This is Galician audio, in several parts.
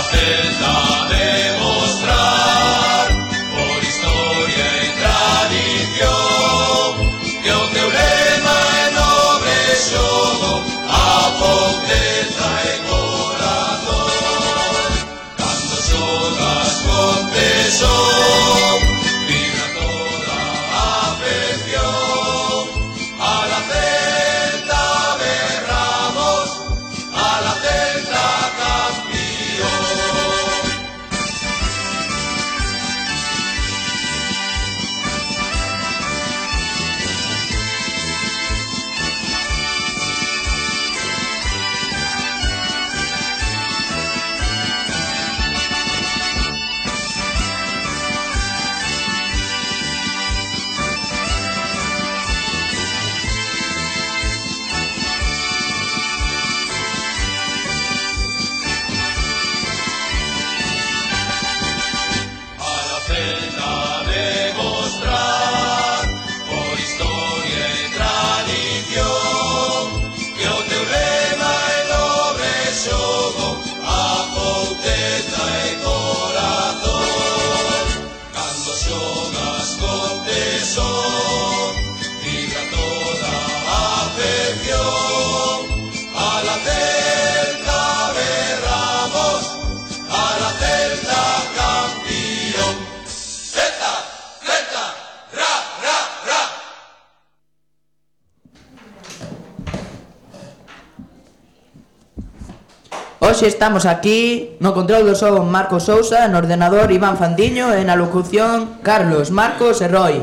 Hoxe estamos aquí no control do son Marcos Sousa, no ordenador Iván Fandiño e na locución Carlos, Marcos e Roy.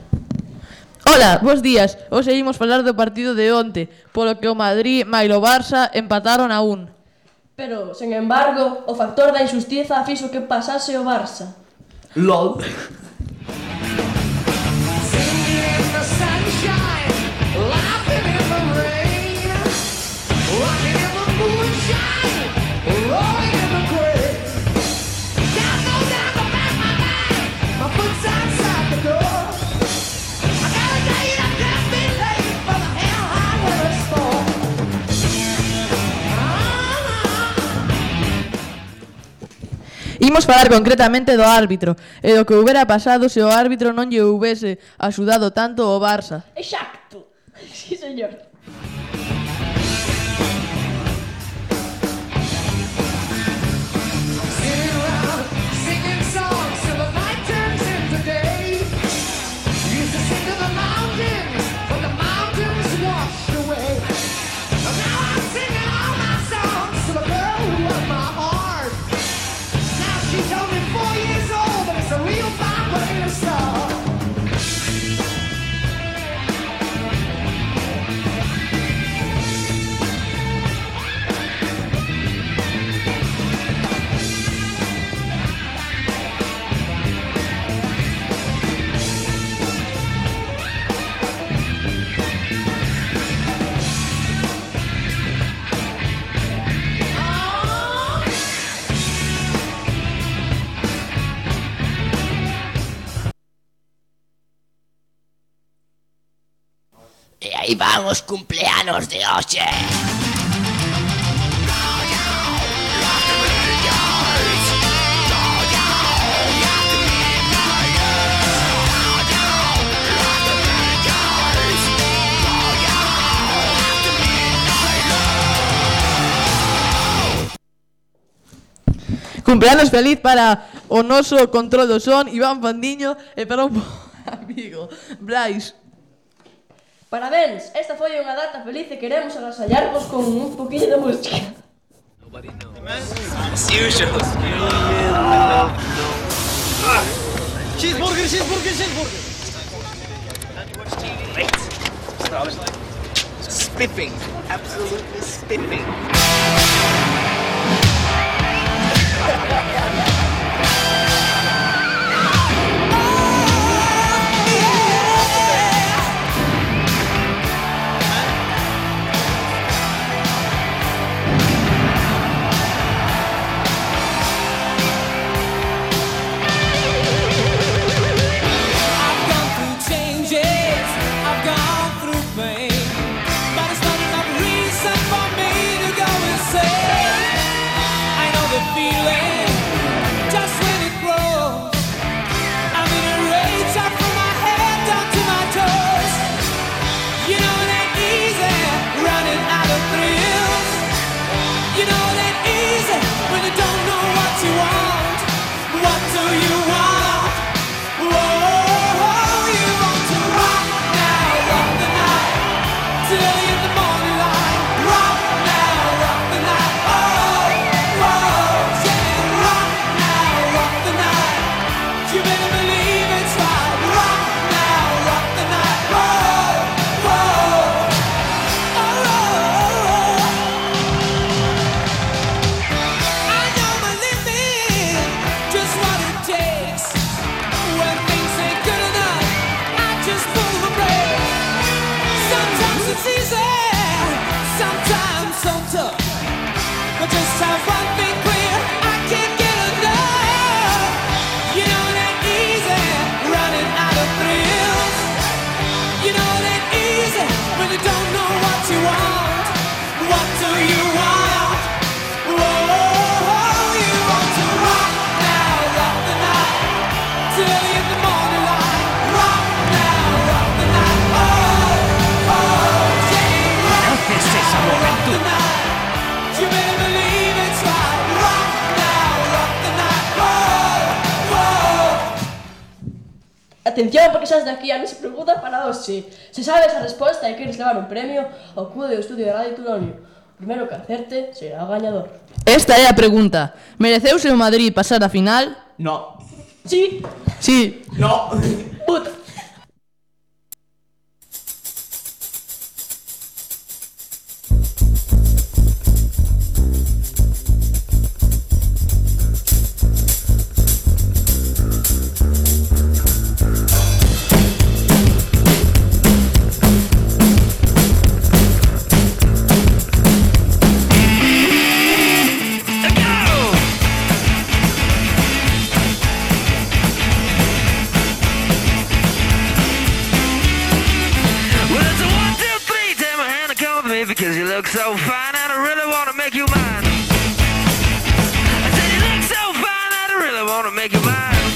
Ola, bons días. Hoxe imos falar do partido de onte, polo que o Madrid e o Barça empataron a 1. Pero, sen embargo, o factor da injustiza fixo que pasase o Barça. LOL. Imos falar concretamente do árbitro e do que houbera pasado se o árbitro non lle houbese axudado tanto ao Barça. Exacto. Sí, señor. E aí van os cumpleanos de hoxe. Cumpleanos feliz para o noso control do son Iván Fandiño e para un amigo Brais. Parabéns, esta foi unha data feliz e queremos agasallarvos con un poquinho de música. As usual. Cheeseburger, cheeseburger, cheeseburger. Great. Spiffing, absolutely spiffing. Say Atención, porque xa de aquí a mí se pregunta para hoxe. Se sabes a resposta e queres levar un premio, acude ao estudio de Radio Tulonio. O primeiro que acerte será o gañador. Esta é a pregunta. Mereceuse o Madrid pasar a final? No. Sí. Sí. No. Puta. Because you look so fine and I really wanna make you mine. I said you look so fine and I really wanna make you mine.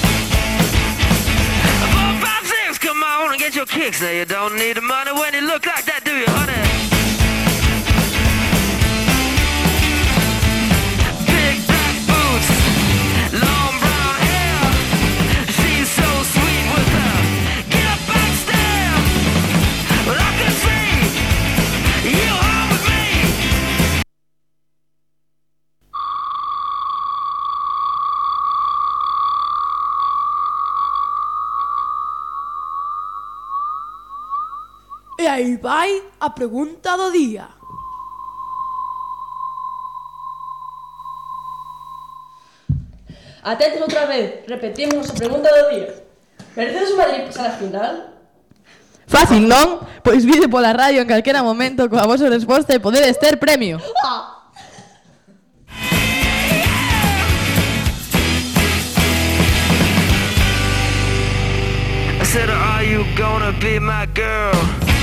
4, 5, 6, come on and get your kicks. Now you don't need the money when you look like that, do you, honey? Big black boots, long brown hair. She's so sweet with her get up back stare. Well, I can see you home with me. E aí vai a pregunta do día. Atentos outra vez. Repetimos a pregunta do día. Merecedes o Madrid pasar a final? Fácil, non? Pois vide pola radio en calquera momento coa vosa resposta e podedes ter premio. I said, are you gonna be my girl?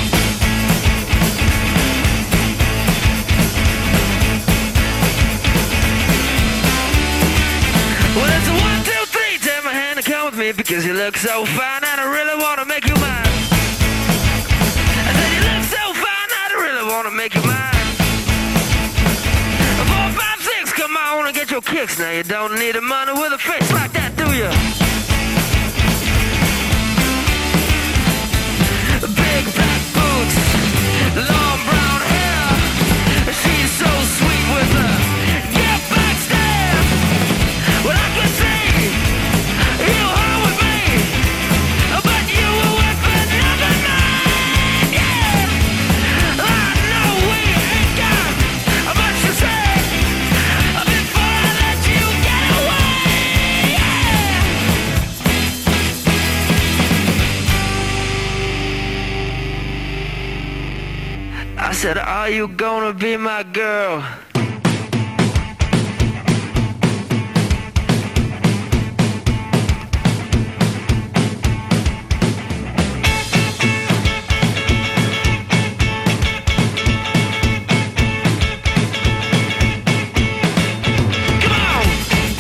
Well, it's a 1, 2, 3, take my hand and come with me because you look so fine and I really wanna make you mine. I said, you look so fine and I really wanna make you mine. 4, 5, 6, come on and get your kicks. Now you don't need the money with a face like that, do you? Big black boots, long brown hair. She's so sweet with her get back stare. Well, I can see you home with me, but you were with another man. Yeah, I know we ain't got much to say before I let you get away. I said, are you gonna be my girl? Come on!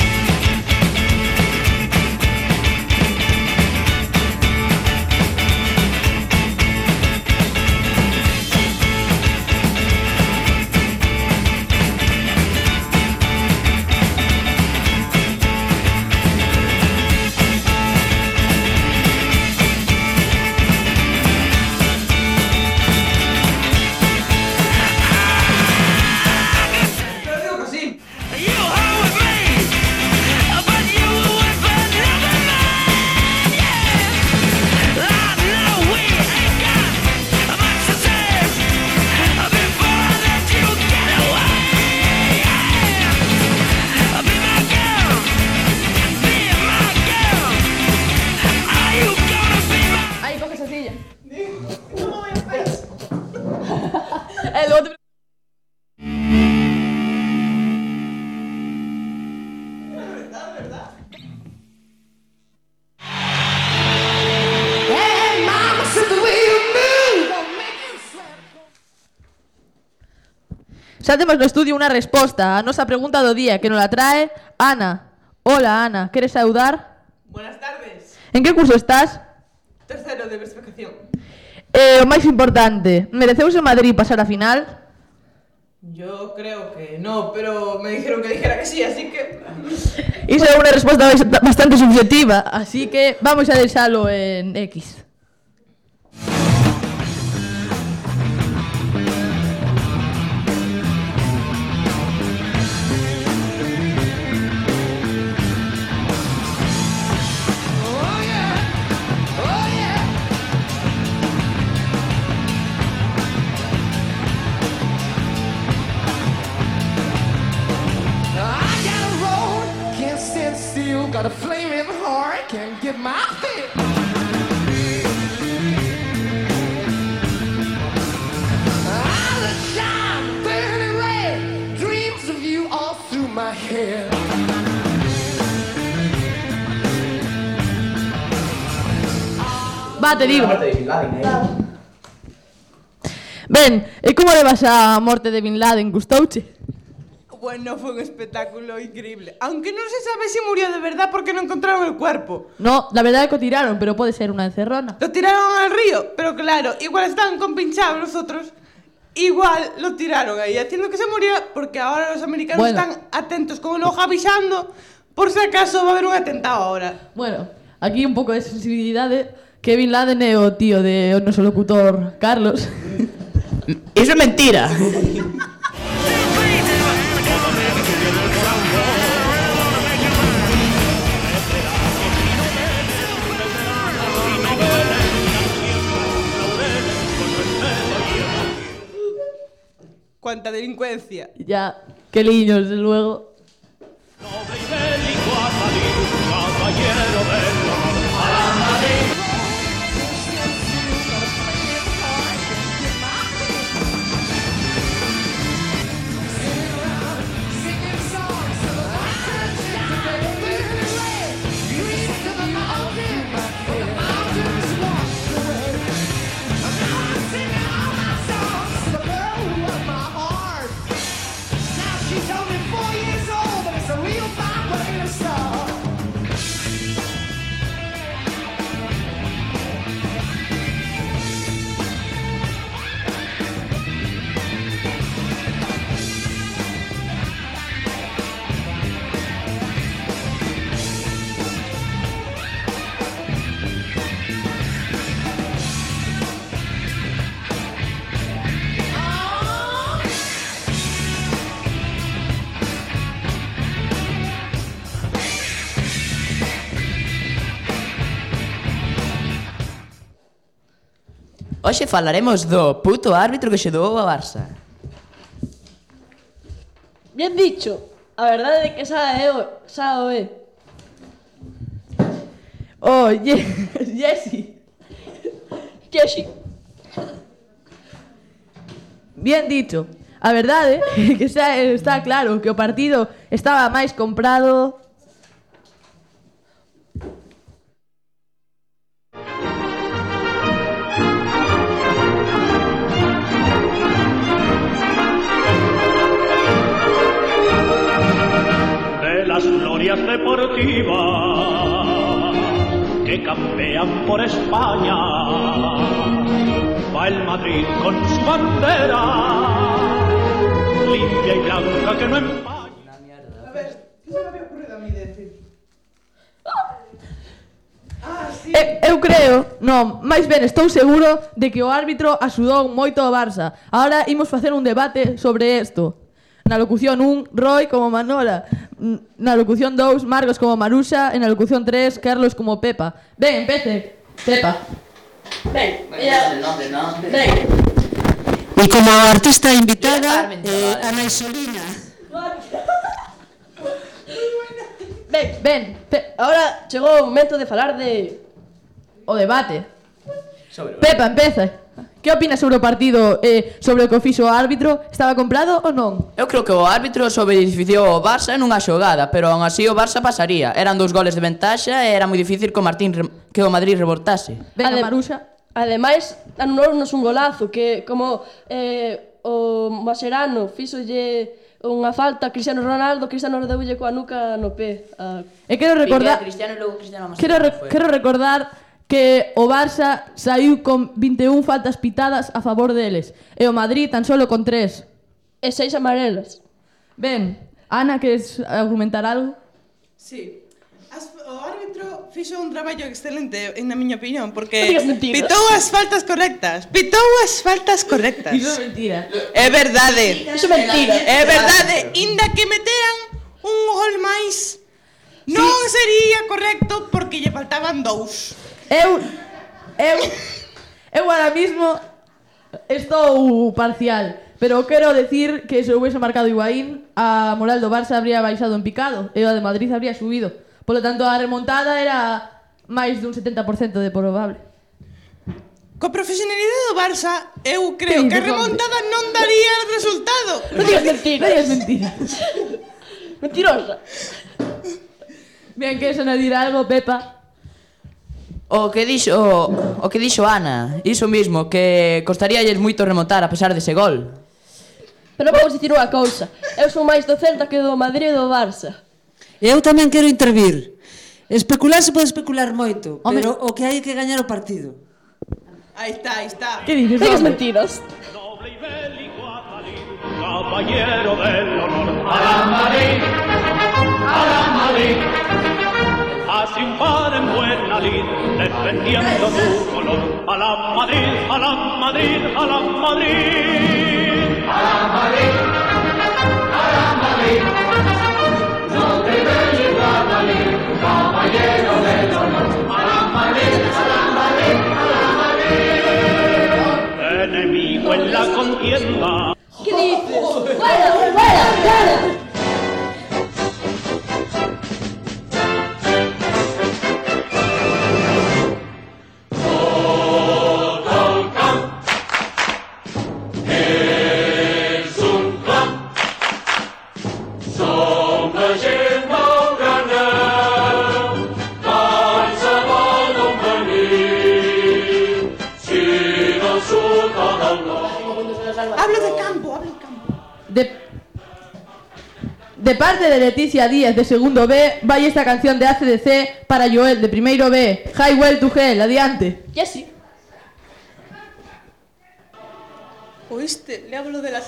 You home with me, but you were with another man. Yeah, I know we ain't got much to say before I let you get away. Yeah, be my girl, be my girl. Are you gonna be my? Aí, coge esa silla. El outro... Xa temos no estudio unha resposta a nosa pregunta do día que nos la trae Ana. Hola, Ana, queres saudar? Buenas tardes. En que curso estás? Tercero de diversificación. O máis importante, mereceuse o Madrid pasar a final? Yo creo que no, pero me dijeron que dijera que sí, así que... Iso é unha resposta bastante subjetiva, así que vamos a deixalo en X. Got a flaming heart, can't get my feet. All the time, burning red, dreams of you all through my head. Va, te digo. Ben, e como levas a morte de Bin Laden? Gustouche? Bueno, fue un espectáculo increíble. Aunque no se sabe si murió de verdad porque no encontraron el cuerpo. No, la verdad é que o tiraron, pero pode ser unha encerrona. Lo tiraron al río, pero claro, igual estaban compinchados los otros. Igual lo tiraron ahí, haciendo que se muriera, porque ahora los americanos están atentos con el ojo avisando por si acaso va a haber un atentado ahora. Bueno, aquí un pouco de sensibilidade, que Bin Laden é o tío de o noso locutor Carlos. Iso é mentira. Cuánta delincuencia. Ya, qué liños, desde luego. Hoxe falaremos do puto árbitro que xe doou a Barça. Bien dicho. A verdade é que esa é Oh, Jessy. Bien dicho. A verdade é que está claro que o partido estaba máis comprado. Las glorias deportivas que campean por España, va el Madrid con su bandera limpia y blanca que no empaña. A ver, ¿qué se me había ocurrido a mí decir? Sí. Eu creo, non, máis ben estou seguro de que o árbitro axudou moito ao Barça. Ahora imos facer un debate sobre isto. Na locución 1, Roy como Manola. Na locución 2, Marcos como Maruxa. E na locución 3, Carlos como Pepa. Ben, empece, Pepa. Ben, El nombre, ¿no? ben. E como artista invitada, Ana Isolina. Ben, ahora chegou o momento de falar de... O debate. Pepa, empeza. Que opinas sobre o partido sobre o que fixo o árbitro? Estaba comprado ou non? Eu creo que o árbitro sobreedificiou o Barça nunha xogada, pero aún así o Barça pasaría. Eran 2 goles de ventaxa e era moi difícil que o Madrid rebortase. Venga, Maruxa. Ademais, anulounos un golazo que como o Mascherano fixolle unha falta a Cristiano Ronaldo deulle coa nuca no pé. E quero recordar Quero recordar que o Barça saiu con 21 faltas pitadas a favor deles e o Madrid tan solo con 3. E 6 amarelas. Ben, Ana, queres argumentar algo? Sí. O árbitro fixo un traballo excelente, na miña opinión, porque Non digas mentiras. pitou as faltas correctas. Iso é mentira. É verdade. Iso é mentira. É verdade. Inda que meteran un gol máis, non sería correcto porque lle faltaban 2. Eu ahora mismo estou parcial, pero quero decir que se houvese marcado Higuaín, a moral do Barça habría baixado en picado e a de Madrid habría subido. Polo tanto, a remontada era máis dun 70% de probable. Co profesionalidade do Barça, eu creo Que que a dices, remontada non daría resultado. Non digas mentiras. Non digas mentiras. Mentirosa. Bien, queres añadir algo, Pepa? O que dixo Ana, iso mismo, que costaríalles moito remontar a pesar dese gol. Pero vamos dicir unha cousa. Eu son máis do Celta que do Madrid e do Barça. Eu tamén quero intervir. Especular se pode especular moito, Home. pero o que hai é que gañar o partido. Aí está. Que dices, Digas home? mentiras. Caballero del honor a la Madrid, hace un par en buena lid, defendiendo tu color. A la Madrid, a la Madrid, a la Madrid, a la Madrid, a la Madrid. No te ves igual a mí, caballero del honor. A la Madrid, a la Madrid, a la Madrid. Enemigo en la contienda. Que dices? Fuera! Hablo de campo. De parte de Leticia Díaz de segundo B, vai esta canción de ACDC para Joel de primeiro B. Highwell to Hell, adiante. Jessy. Oíste, le hablo de la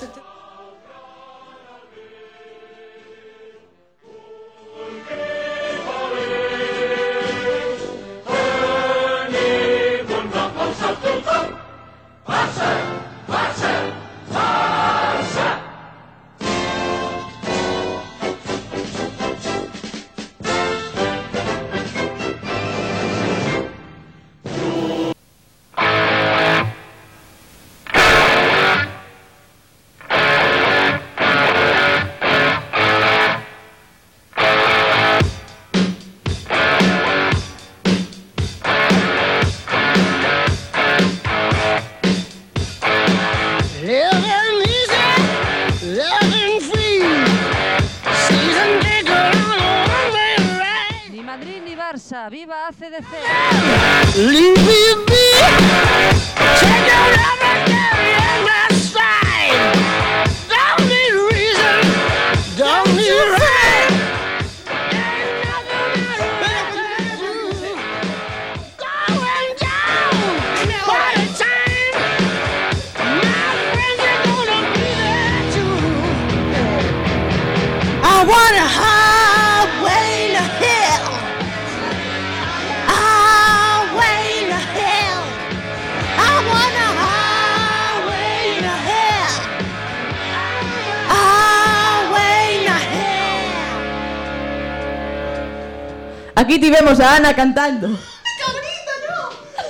¡Viva ACDC! Leave me be. Take your love and carry on my side. Don't need reason, don't need right. There's nothing I do. Going down, what a time. My friends are gonna be there too. I want a highway to hell. Aquí tivemos a Ana cantando. ¡Cabrito, no!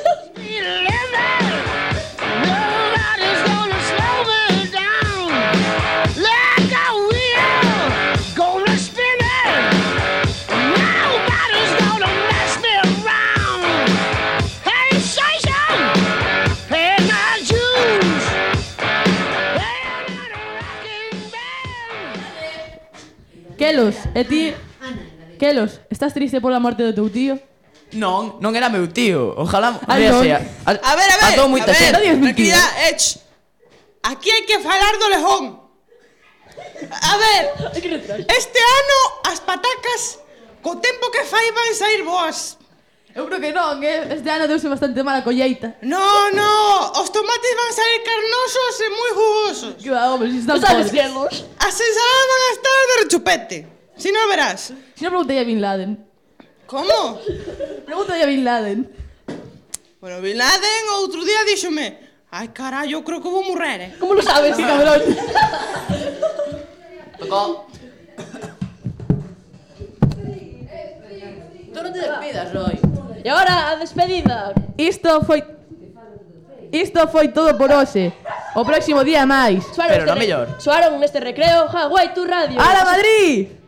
Nobody's gonna slow me down. Like a wheel, gonna spin it. Nobody's gonna mess me around. Hey, Satan, pay my dues. Pay my rocking band. Kelos, e ti... Kelos, estás triste pola morte do teu tío? Non era meu tío. Ojalá Ai, non. sea. A ver, moita xente. tranquilidad, aquí hai que falar do lejón. A ver, este ano as patacas co tempo que fai van sair boas. Eu creo que non, este ano deuse bastante mala colleita. No, os tomates van salir carnosos e moi jugosos. Que va, hombre, si están Sabes podres. que los? As ensaladas van a estar de rechupete. Si non verás. Si non, preguntei a Bin Laden. Como? Pregúntale a Bin Laden. Bueno, Bin Laden outro día díxome: ai, carallo, eu creo que vou morrer, Como lo sabes? Sí, cabrón. Tocó. Tú non te despidas, Roy. E agora a despedida. Isto foi todo por hoxe. O próximo día máis. Pero non mellor. Soaron neste recreo Hawaii Tu Radio. ¡Ala, Madrid!